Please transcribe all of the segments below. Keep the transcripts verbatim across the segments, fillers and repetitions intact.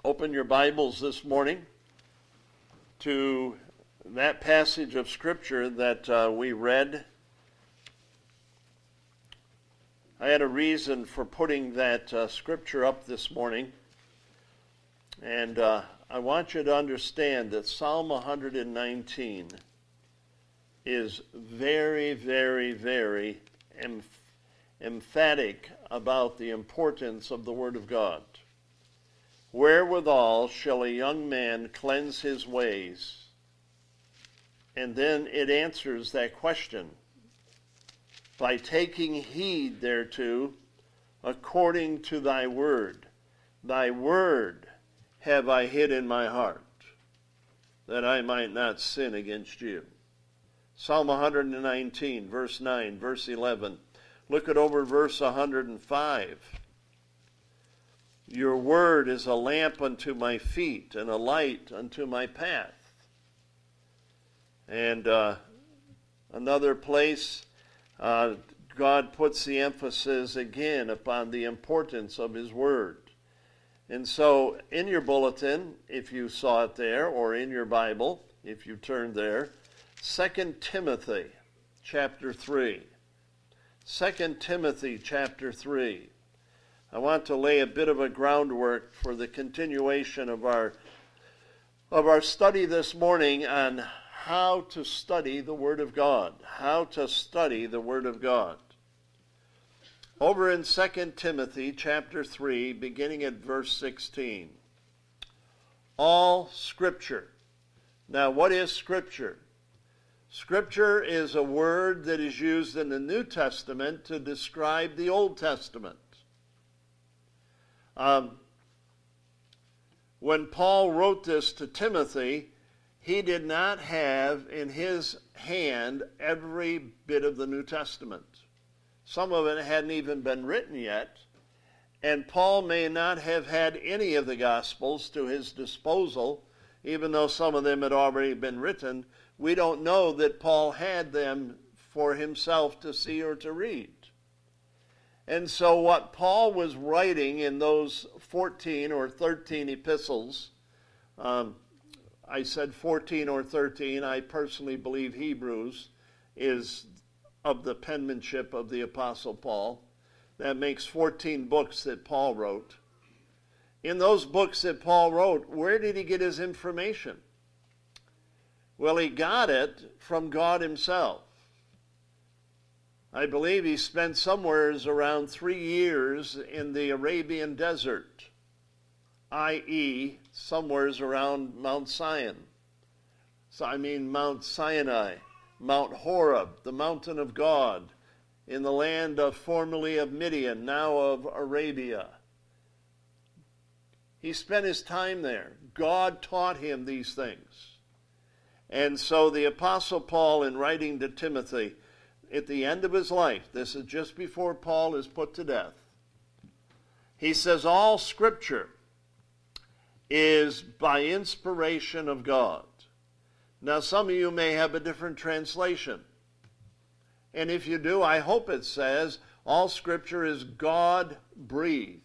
open your Bibles this morning to that passage of Scripture that uh, we read. I had a reason for putting that uh, Scripture up this morning, and uh, I want you to understand that Psalm one hundred nineteen is very, very, very emph- emphatic about the importance of the Word of God. Wherewithal shall a young man cleanse his ways? And then it answers that question. By taking heed thereto, according to thy word. Thy word have I hid in my heart, that I might not sin against you. Psalm one hundred nineteen, verse nine, verse eleven. Look at over verse one hundred five. Your word is a lamp unto my feet and a light unto my path. And uh, another place, uh, God puts the emphasis again upon the importance of his word. And so in your bulletin, if you saw it there, or in your Bible, if you turned there, Second Timothy chapter three. Second Timothy chapter three. I want to lay a bit of a groundwork for the continuation of our of our study this morning on how to study the Word of God. How to study the Word of God. Over in Second Timothy chapter three, beginning at verse sixteen. All Scripture. Now, what is Scripture? Scripture is a word that is used in the New Testament to describe the Old Testament. Um, when Paul wrote this to Timothy, he did not have in his hand every bit of the New Testament. Some of it hadn't even been written yet, and Paul may not have had any of the Gospels to his disposal, even though some of them had already been written. We don't know that Paul had them for himself to see or to read. And so what Paul was writing in those fourteen or thirteen epistles, um, I said fourteen or thirteen, I personally believe Hebrews is of the penmanship of the Apostle Paul. That makes fourteen books that Paul wrote. In those books that Paul wrote, where did he get his information? Well, he got it from God himself. I believe he spent somewhere around three years in the Arabian desert, that is somewhere around Mount Sinai. So I mean Mount Sinai, Mount Horeb, the mountain of God, in the land of formerly of Midian, now of Arabia. He spent his time there. God taught him these things. And so the Apostle Paul, in writing to Timothy, at the end of his life, this is just before Paul is put to death, he says all Scripture is by inspiration of God. Now some of you may have a different translation. And if you do, I hope it says all Scripture is God-breathed.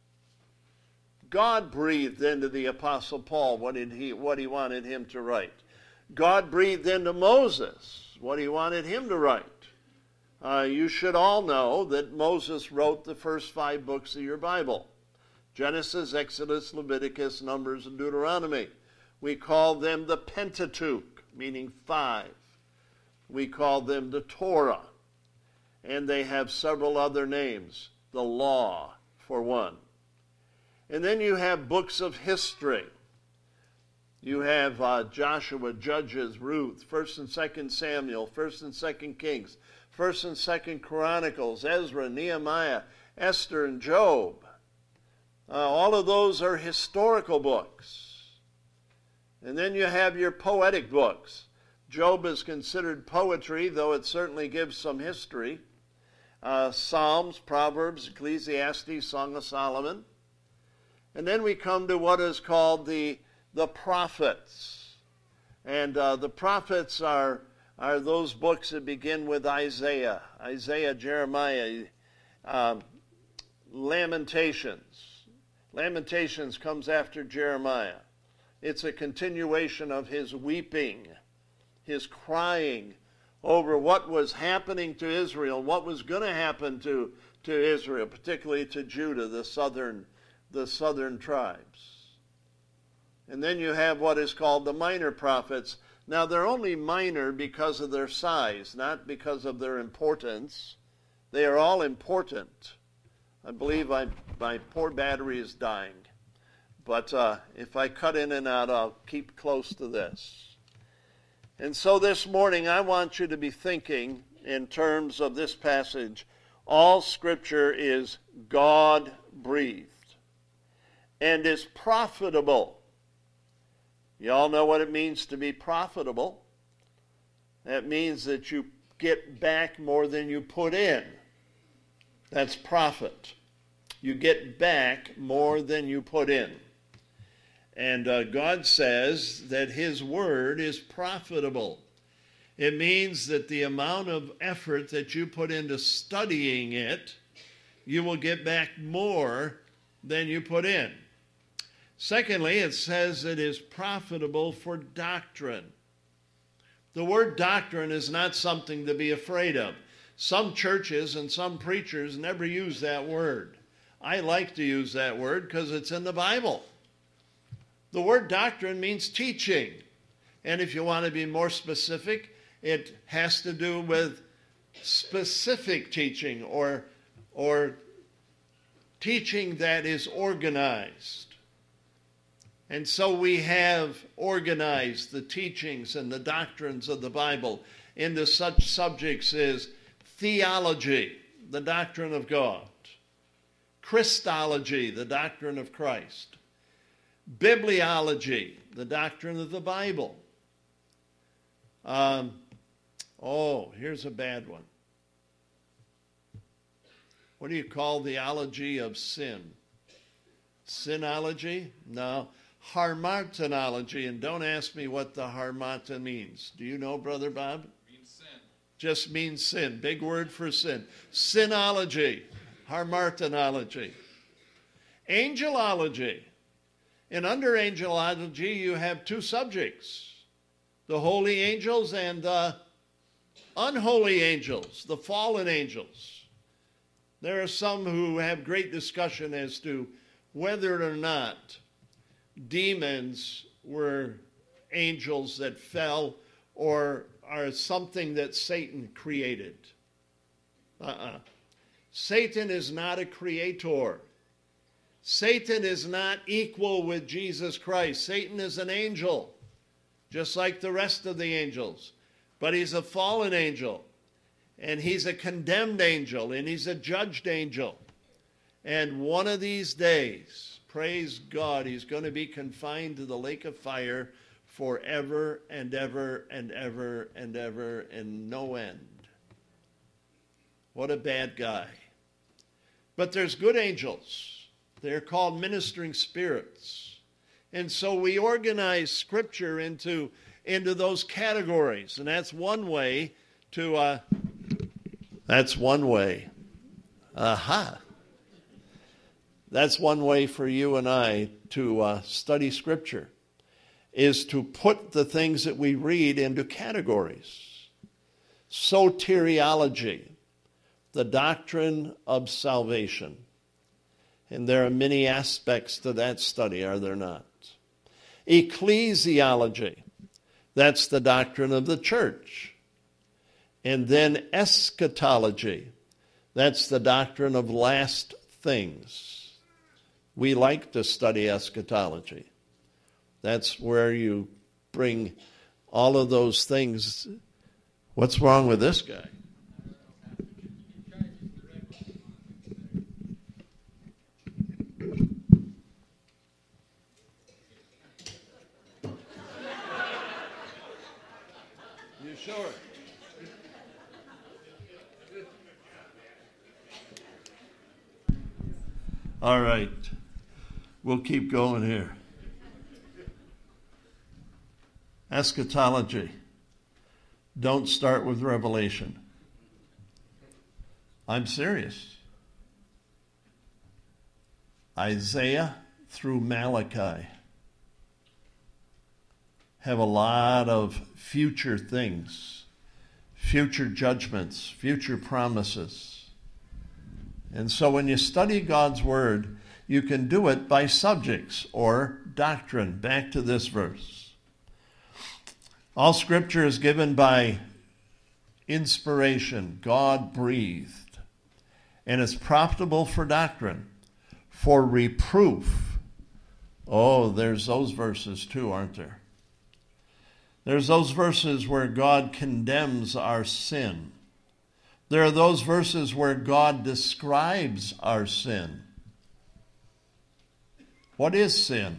God breathed into the Apostle Paul what, did he, what he wanted him to write. God breathed into Moses what he wanted him to write. Uh, you should all know that Moses wrote the first five books of your Bible. Genesis, Exodus, Leviticus, Numbers, and Deuteronomy. We call them the Pentateuch, meaning five. We call them the Torah. And they have several other names. The Law, for one. And then you have books of history. You have uh, Joshua, Judges, Ruth, First and Second Samuel, First and Second Kings, First and Second Chronicles, Ezra, Nehemiah, Esther, and Job. Uh, all of those are historical books. And then you have your poetic books. Job is considered poetry, though it certainly gives some history. Uh, Psalms, Proverbs, Ecclesiastes, Song of Solomon. And then we come to what is called the, the prophets. And uh, the prophets are, are those books that begin with Isaiah. Isaiah, Jeremiah, um, Lamentations. Lamentations comes after Jeremiah. It's a continuation of his weeping, his crying over what was happening to Israel, what was going to happen to, to Israel, particularly to Judah, the southern, the southern tribes. And then you have what is called the minor prophets. Now, they're only minor because of their size, not because of their importance. They are all important. I believe I, my poor battery is dying. But uh, if I cut in and out, I'll keep close to this. And so this morning, I want you to be thinking in terms of this passage. All Scripture is God-breathed and is profitable. You all know what it means to be profitable. That means that you get back more than you put in. That's profit. You get back more than you put in. And uh, God says that His Word is profitable. It means that the amount of effort that you put into studying it, you will get back more than you put in. Secondly, it says it is profitable for doctrine. The word doctrine is not something to be afraid of. Some churches and some preachers never use that word. I like to use that word because it's in the Bible. The word doctrine means teaching. And if you want to be more specific, it has to do with specific teaching or, or teaching that is organized. And so we have organized the teachings and the doctrines of the Bible into such subjects as theology, the doctrine of God; Christology, the doctrine of Christ; bibliology, the doctrine of the Bible. Um, oh, here's a bad one. What do you call the ology of sin? Sinology? No. Harmatenology, and don't ask me what the harmata means. Do you know, Brother Bob? Means sin. Just means sin. Big word for sin. Sinology, harmatenology. Angelology. And under angelology, you have two subjects: the holy angels and the unholy angels, the fallen angels. There are some who have great discussion as to whether or not demons were angels that fell or are something that Satan created. Uh-uh. Satan is not a creator. Satan is not equal with Jesus Christ. Satan is an angel, just like the rest of the angels. But he's a fallen angel, and he's a condemned angel, and he's a judged angel. And one of these days, praise God, he's going to be confined to the lake of fire forever and ever and ever and ever and no end. What a bad guy. But there's good angels. They're called ministering spirits. And so we organize Scripture into, into those categories. And that's one way to, uh, that's one way. Aha. That's one way for you and I to uh, study Scripture, is to put the things that we read into categories. Soteriology, the doctrine of salvation. And there are many aspects to that study, are there not? Ecclesiology, that's the doctrine of the church. And then eschatology, that's the doctrine of last things. We like to study eschatology. That's where you bring all of those things. What's wrong with this guy? You sure? All right. We'll keep going here. Eschatology. Don't start with Revelation. I'm serious. Isaiah through Malachi have a lot of future things, future judgments, future promises. And so when you study God's word, you can do it by subjects or doctrine. Back to this verse. All scripture is given by inspiration, God-breathed, and is profitable for doctrine, for reproof. Oh, there's those verses too, aren't there? There's those verses where God condemns our sin. There are those verses where God describes our sin. What is sin?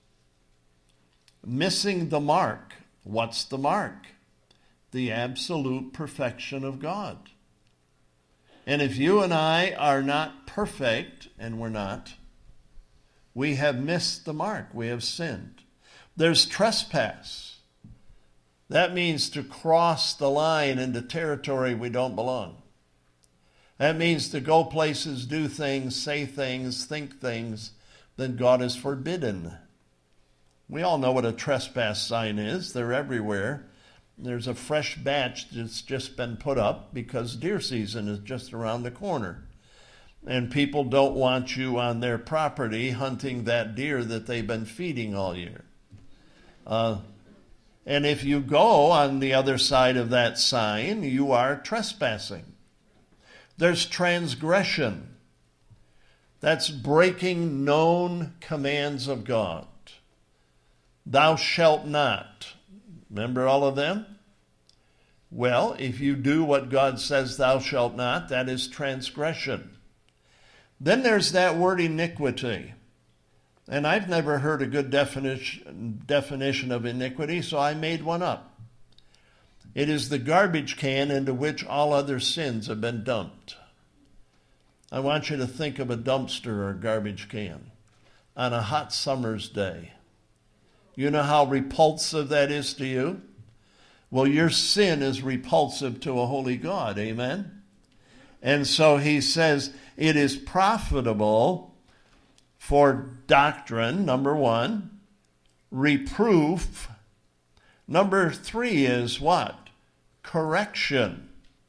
Missing the mark. What's the mark? The absolute perfection of God. And if you and I are not perfect, and we're not, we have missed the mark. We have sinned. There's trespass. That means to cross the line into territory we don't belong. That means to go places, do things, say things, think things that God has forbidden. We all know what a trespass sign is. They're everywhere. There's a fresh batch that's just been put up because deer season is just around the corner. And people don't want you on their property hunting that deer that they've been feeding all year. Uh, and if you go on the other side of that sign, you are trespassing. There's transgression. That's breaking known commands of God. Thou shalt not. Remember all of them? Well, if you do what God says thou shalt not, that is transgression. Then there's that word iniquity. And I've never heard a good definition, definition of iniquity, so I made one up. It is the garbage can into which all other sins have been dumped. I want you to think of a dumpster or a garbage can on a hot summer's day. You know how repulsive that is to you? Well, your sin is repulsive to a holy God, amen? And so he says it is profitable for doctrine, number one, reproof. Number three is what? Correction.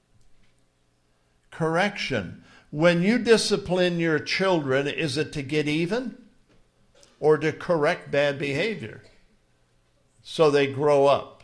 Correction. When you discipline your children, is it to get even or to correct bad behavior so they grow up?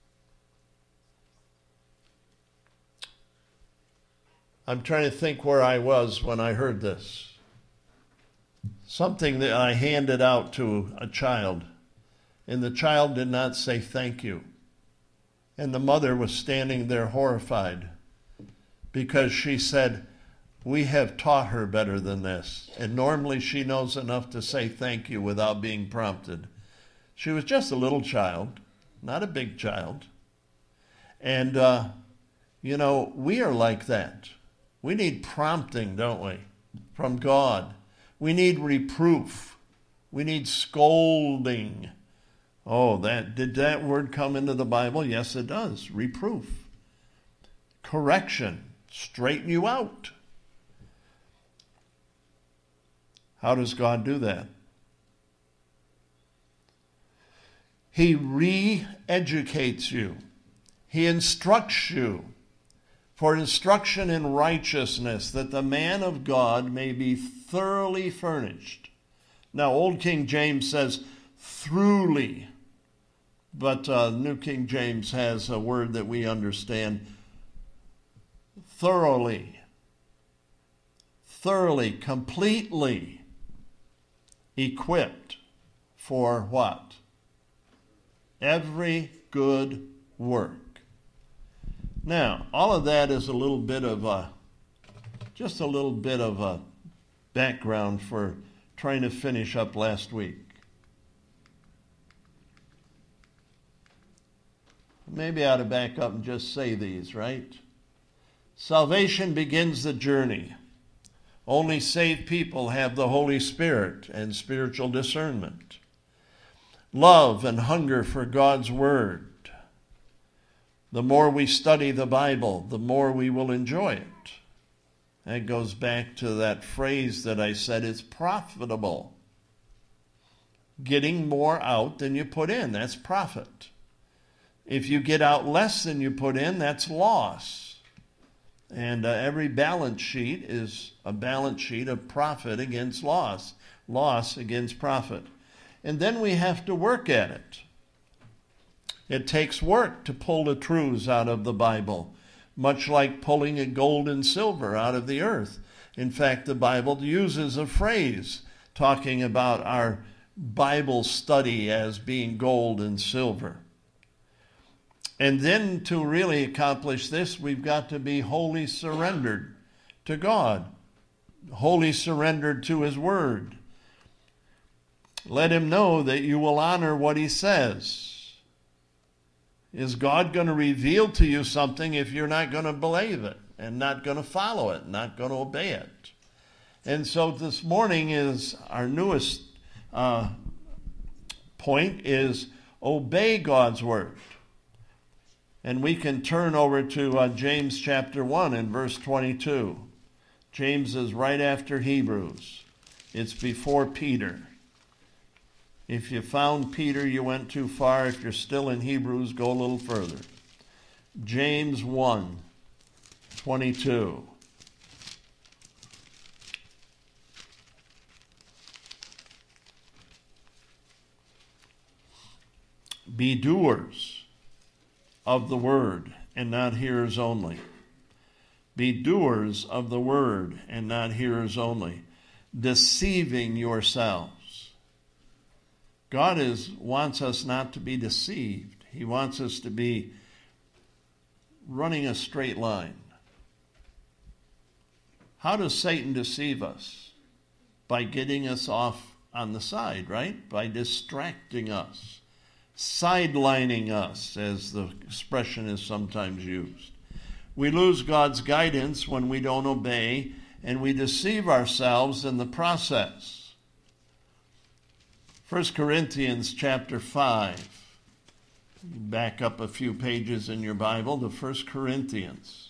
I'm trying to think where I was when I heard this. Something that I handed out to a child, and the child did not say thank you. And the mother was standing there horrified because she said, we have taught her better than this. And normally she knows enough to say thank you without being prompted. She was just a little child, not a big child. And, uh, you know, we are like that. We need prompting, don't we, from God. We need reproof. We need scolding. Oh, that did that word come into the Bible? Yes, it does. Reproof. Correction. Straighten you out. How does God do that? He re-educates you. He instructs you for instruction in righteousness, that the man of God may be thoroughly furnished. Now, Old King James says throughly, but uh, New King James has a word that we understand, thoroughly, thoroughly, completely equipped for what? Every good work. Now, all of that is a little bit of a, just a little bit of a background for trying to finish up last week. Maybe I ought to back up and just say these, right? Salvation begins the journey. Only saved people have the Holy Spirit and spiritual discernment. Love and hunger for God's Word. The more we study the Bible, the more we will enjoy it. That goes back to that phrase that I said, it's profitable. getting more out than you put in. That's profit. If you get out less than you put in, that's loss. And uh, every balance sheet is a balance sheet of profit against loss, loss against profit. And then we have to work at it. It takes work to pull the truths out of the Bible, much like pulling a gold and silver out of the earth. In fact, the Bible uses a phrase talking about our Bible study as being gold and silver. And then to really accomplish this, we've got to be wholly surrendered to God, wholly surrendered to His Word. Let Him know that you will honor what He says. Is God going to reveal to you something if you're not going to believe it and not going to follow it, not going to obey it? And so this morning is our newest uh, point is obey God's Word. And we can turn over to uh, James chapter one and verse twenty-two. James is right after Hebrews. It's before Peter. If you found Peter, you went too far. If you're still in Hebrews, go a little further. James one, twenty-two. Be doers of the word and not hearers only. Be doers of the word and not hearers only, deceiving yourselves. God is wants us not to be deceived. He wants us to be running a straight line. How does Satan deceive us? By getting us off on the side, right? By distracting us. Sidelining us, as the expression is sometimes used. We lose God's guidance when we don't obey, and we deceive ourselves in the process. First Corinthians chapter five. Back up a few pages in your Bible to First Corinthians.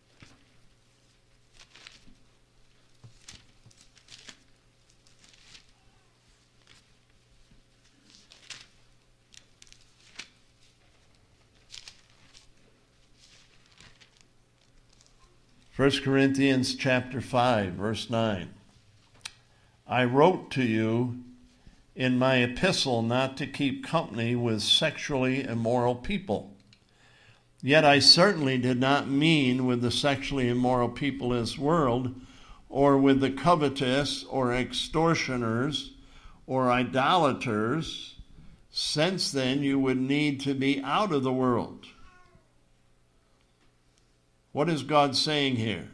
First Corinthians chapter five, verse nine. I wrote to you in my epistle not to keep company with sexually immoral people. Yet I certainly did not mean with the sexually immoral people of this world, or with the covetous, or extortioners, or idolaters. Since then you would need to be out of the world. What is God saying here?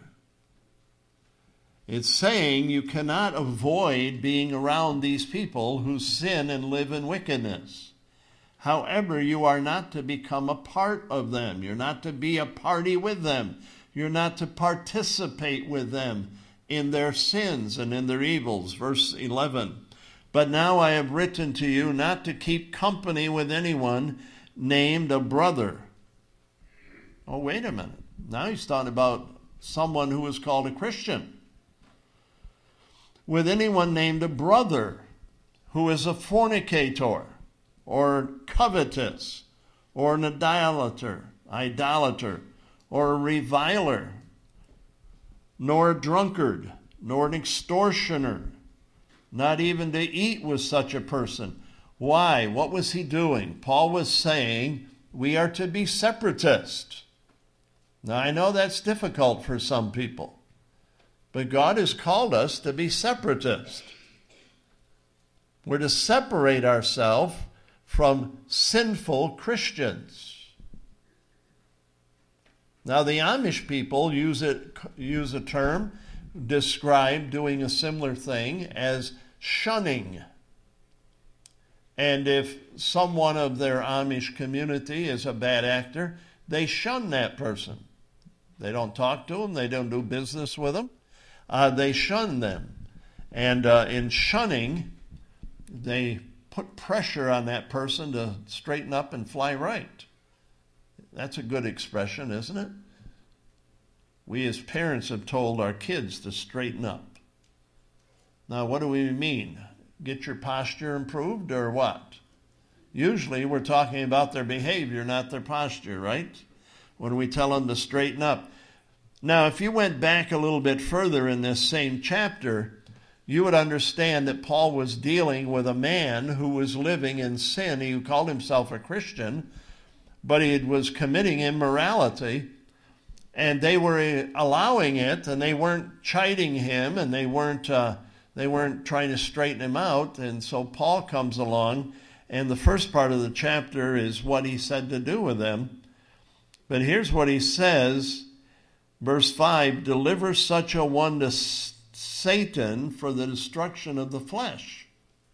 It's saying you cannot avoid being around these people who sin and live in wickedness. However, you are not to become a part of them. You're not to be a party with them. You're not to participate with them in their sins and in their evils. Verse eleven. But now I have written to you not to keep company with anyone named a brother. Oh, wait a minute. Now he's talking about someone who is called a Christian. With anyone named a brother who is a fornicator or covetous or an idolater, idolater or a reviler, nor a drunkard, nor an extortioner, not even to eat with such a person. Why? What was he doing? Paul was saying we are to be separatists. Now, I know that's difficult for some people, but God has called us to be separatists. We're to separate ourselves from sinful Christians. Now, the Amish people use it, use a term, describe doing a similar thing as shunning. And if someone of their Amish community is a bad actor, they shun that person. They don't talk to them. They don't do business with them. Uh, they shun them. And uh, in shunning, they put pressure on that person to straighten up and fly right. That's a good expression, isn't it? We as parents have told our kids to straighten up. Now, what do we mean? get your posture improved or what? Usually we're talking about their behavior, not their posture, right? When we tell them to straighten up. Now, if you went back a little bit further in this same chapter, you would understand that Paul was dealing with a man who was living in sin. He called himself a Christian, but he was committing immorality, and they were allowing it, and they weren't chiding him, and they weren't uh, they weren't trying to straighten him out. And so Paul comes along, and the first part of the chapter is what he said to do with them. But here's what he says, verse five, deliver such a one to Satan for the destruction of the flesh.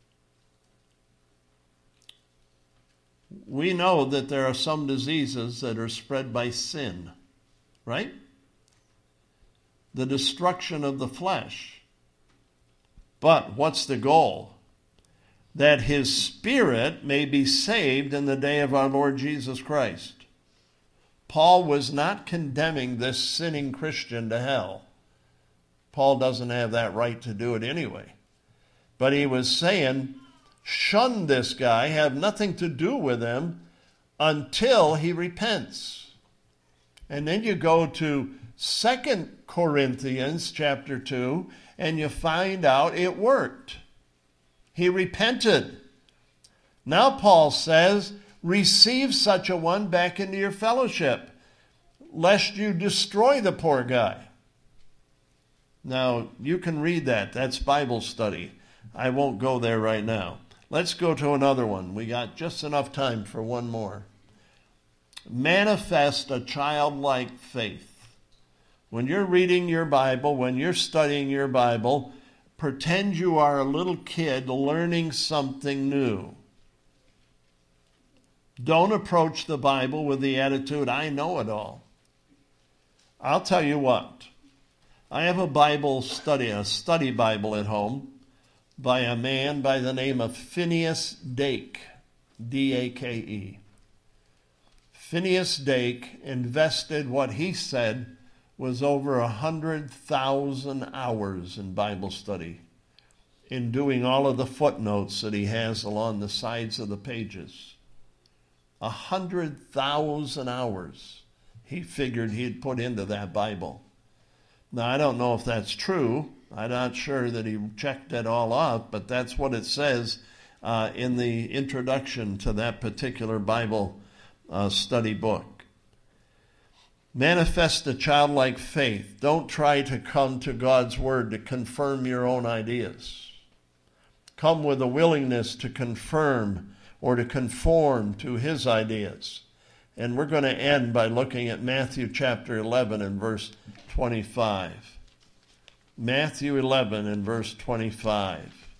We know that there are some diseases that are spread by sin, right? The destruction of the flesh. But what's the goal? That his spirit may be saved in the day of our Lord Jesus Christ. Paul was not condemning this sinning Christian to hell. Paul doesn't have that right to do it anyway. But he was saying, shun this guy, have nothing to do with him until he repents. And then you go to Second Corinthians chapter two, and you find out it worked. He repented. Now Paul says, receive such a one back into your fellowship, lest you destroy the poor guy. Now, you can read that. That's Bible study. I won't go there right now. Let's go to another one. We got just enough time for one more. Manifest a childlike faith. When you're reading your Bible, when you're studying your Bible, pretend you are a little kid learning something new. Don't approach the Bible with the attitude, I know it all. I'll tell you what. I have a Bible study, a study Bible at home by a man by the name of Phineas Dake, D A K E. Phineas Dake invested what he said was over a hundred thousand hours in Bible study, in doing all of the footnotes that he has along the sides of the pages. A hundred thousand hours he figured he'd put into that Bible. Now, I don't know if that's true. I'm not sure that he checked it all off, but that's what it says uh, in the introduction to that particular Bible uh, study book. Manifest a childlike faith. Don't try to come to God's word to confirm your own ideas. Come with a willingness to confirm or to conform to his ideas. And we're going to end by looking at Matthew chapter eleven and verse twenty-five. Matthew eleven and verse twenty-five.